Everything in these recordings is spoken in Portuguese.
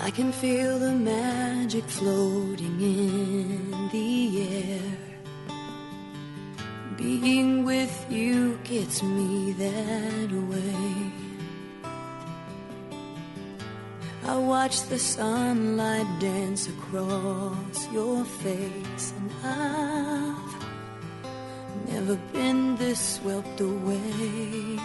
I can feel the magic floating in the air. Being with you gets me that way. I watch the sunlight dance across your face, and I've never been this swept away.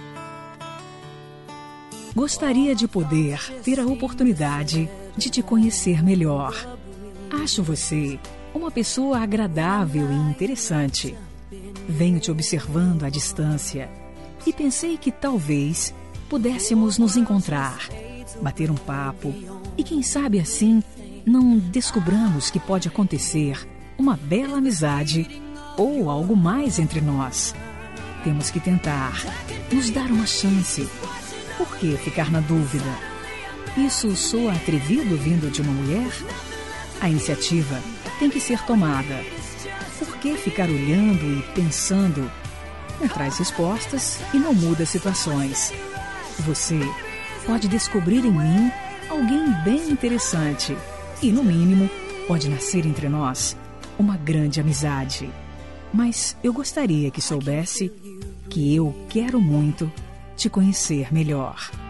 Gostaria de poder ter a oportunidade de te conhecer melhor. Acho você uma pessoa agradável e interessante. Venho te observando à distância e pensei que talvez pudéssemos nos encontrar, bater um papo e quem sabe assim não descobramos que pode acontecer uma bela amizade ou algo mais entre nós. Temos que tentar, nos dar uma chance. Por que ficar na dúvida? Isso soa atrevido vindo de uma mulher? A iniciativa tem que ser tomada. Por que ficar olhando e pensando? Não traz respostas e não muda situações. Você pode descobrir em mim alguém bem interessante e, no mínimo, pode nascer entre nós uma grande amizade. Mas eu gostaria que soubesse que eu quero muito te conhecer melhor.